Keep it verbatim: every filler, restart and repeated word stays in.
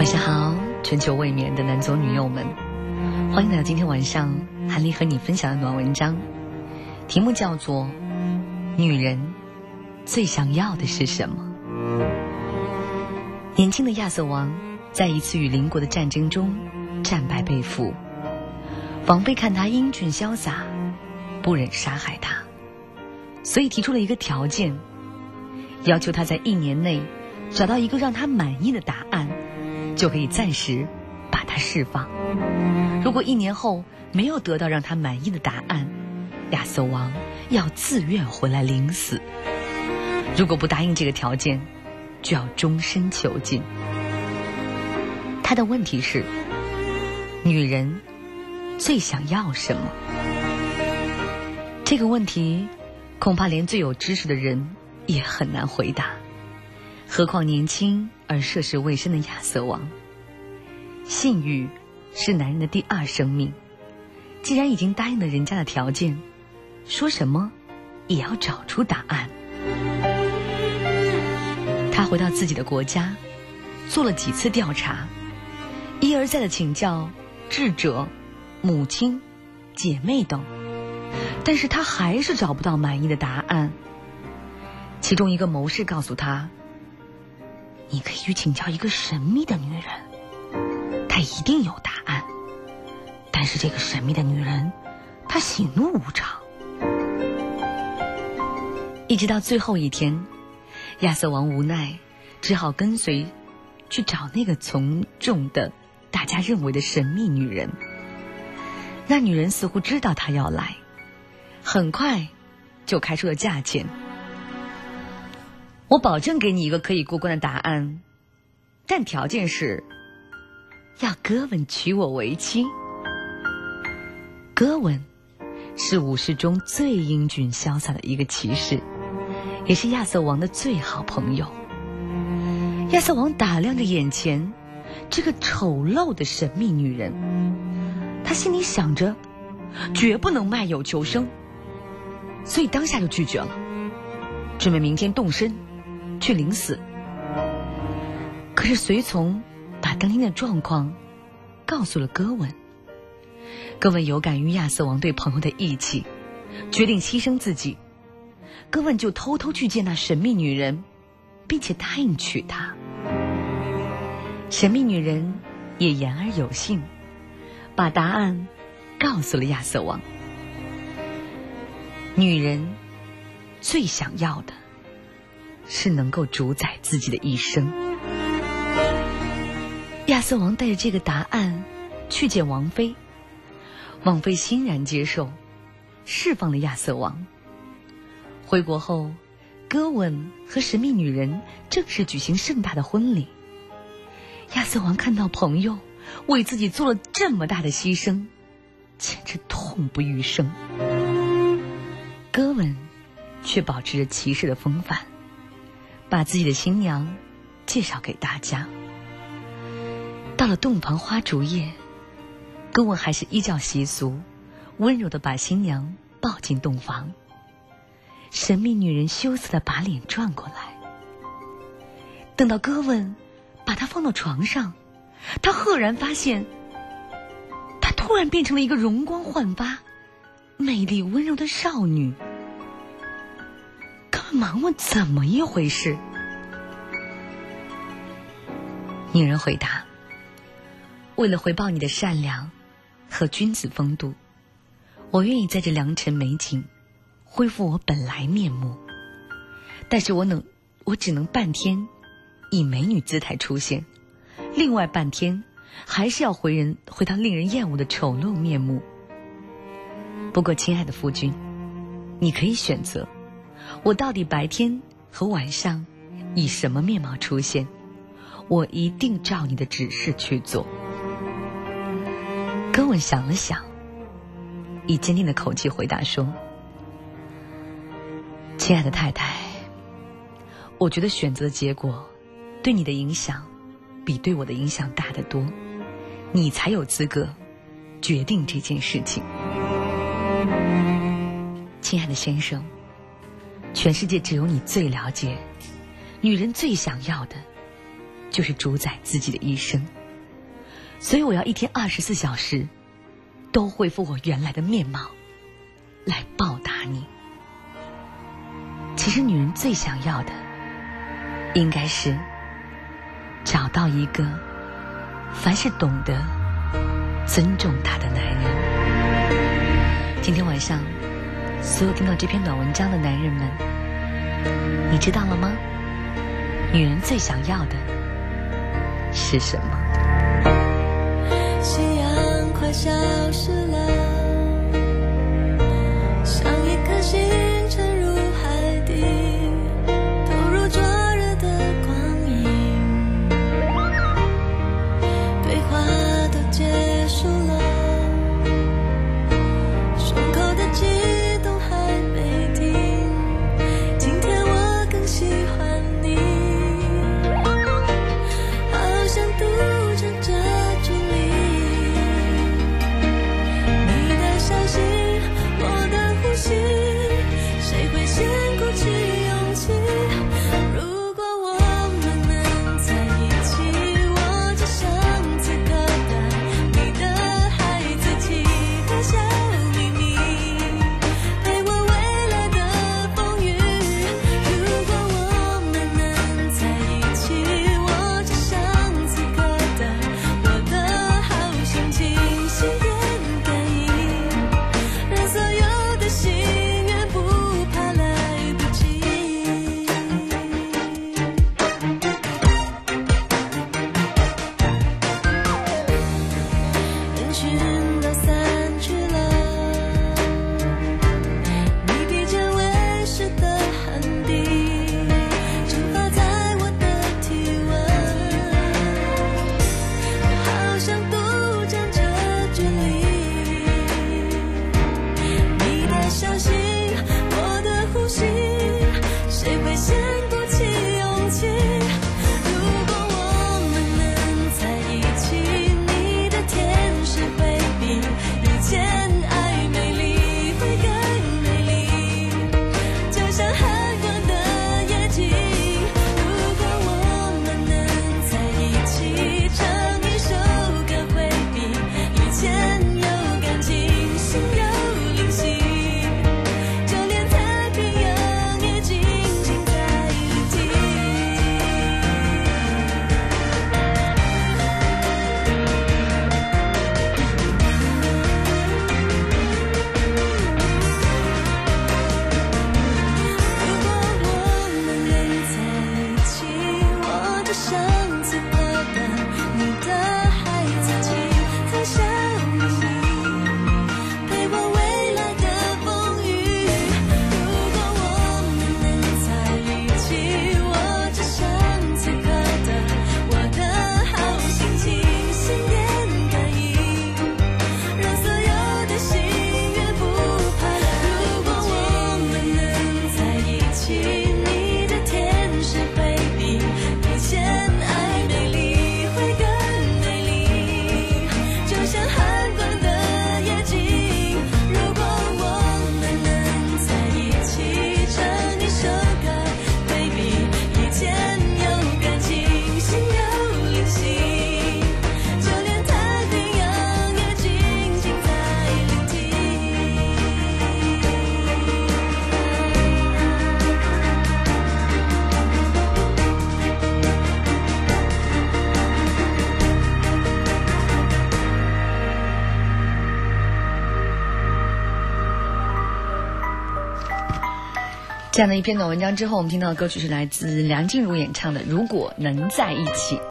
晚上好，春秋未眠的男左女右们，欢迎来到今天晚上韩丽和你分享的暖文章，题目叫做女人最想要的是什么。年轻的亚瑟王在一次与邻国的战争中战败被俘，王妃看他英俊潇洒，不忍杀害他，所以提出了一个条件，要求他在一年内找到一个让他满意的答案，就可以暂时把他释放。如果一年后没有得到让他满意的答案，亚瑟王要自愿回来领死。如果不答应这个条件，就要终身囚禁。他的问题是，女人最想要什么？这个问题恐怕连最有知识的人也很难回答，何况年轻而涉世未深的亚瑟王。性欲是男人的第二生命，既然已经答应了人家的条件，说什么也要找出答案。他回到自己的国家，做了几次调查，一而再的请教智者、母亲、姐妹等，但是他还是找不到满意的答案。其中一个谋士告诉他，你可以去请教一个神秘的女人，她一定有答案。但是这个神秘的女人，她喜怒无常。一直到最后一天，亚瑟王无奈，只好跟随去找那个从众的大家认为的神秘女人。那女人似乎知道他要来，很快就开出了价钱。我保证给你一个可以过关的答案，但条件是要哥文娶我为妻。哥文是武士中最英俊潇洒的一个骑士，也是亚瑟王的最好朋友。亚瑟王打量着眼前这个丑陋的神秘女人，他心里想着绝不能卖友求生，所以当下就拒绝了，准备明天动身去领死。可是随从把当天的状况告诉了哥文，哥文有感于亚瑟王对朋友的义气，决定牺牲自己。哥文就偷偷去见那神秘女人，并且答应娶她。神秘女人也言而有信，把答案告诉了亚瑟王。女人最想要的是能够主宰自己的一生。亚瑟王带着这个答案去见王妃，王妃欣然接受，释放了亚瑟王。回国后，哥文和神秘女人正式举行盛大的婚礼。亚瑟王看到朋友为自己做了这么大的牺牲，简直痛不欲生。哥文却保持着骑士的风范，把自己的新娘介绍给大家。到了洞房花烛夜，哥文还是依照习俗，温柔地把新娘抱进洞房。神秘女人羞涩地把脸转过来。等到哥文把她放到床上，她赫然发现，她突然变成了一个容光焕发、美丽温柔的少女。哥文忙问怎么一回事。女人回答，为了回报你的善良和君子风度，我愿意在这良辰美景恢复我本来面目，但是我能我只能半天以美女姿态出现，另外半天还是要回人回到令人厌恶的丑陋面目。不过亲爱的夫君，你可以选择我到底白天和晚上以什么面貌出现，我一定照你的指示去做。哥文想了想，以坚定的口气回答说，亲爱的太太，我觉得选择的结果对你的影响比对我的影响大得多，你才有资格决定这件事情。亲爱的先生，全世界只有你最了解，女人最想要的就是主宰自己的一生，所以我要一天二十四小时都恢复我原来的面貌，来报答你。其实女人最想要的，应该是找到一个凡事懂得尊重她的男人。今天晚上，所有听到这篇短文章的男人们，你知道了吗？女人最想要的是什么？ 夕阳快消失了，像一颗星沉入海底，投入灼热的光影，对话都结束了，胸口的激动还没停，今天我更喜欢你，好像赌着这距离，你的消息，我的呼吸，谁会先鼓起勇气？如果我们能在一起，我只想此刻的你的孩子气和小秘密，陪我未来的风雨。如果我们能在一起，我只想此刻的我的好心情，心电感应，让所有的心愿不怕来不及。人群都散去了，你疲倦为湿的汗滴蒸发在我的体温，我好想独占这距离，你的消息，我的呼吸，谁会先鼓起勇气？如果我们能在一起，你的天使会比以前爱美丽会更美丽，就像寒光的夜景。如果我们能在一起，唱一首歌会比以前有感情，心有灵犀，就连太平洋也静静在聆听。如果我们能在一起，我只想此刻的你的孩子气和小秘密，陪我未来的风雨。如果我们能在一起，我只想此刻的我的好心情，心电感应，让所有的心愿不怕来。如果我们能在一起，你的天使会比以前爱美丽会更美丽，就像寒光的夜景。如果我们能在一起，唱一首歌会比以前有感情，心有灵犀，就连太平洋也静静在聆听。 这样的一篇短文章之后，我们听到的歌曲是来自梁静茹演唱的《如果能在一起》。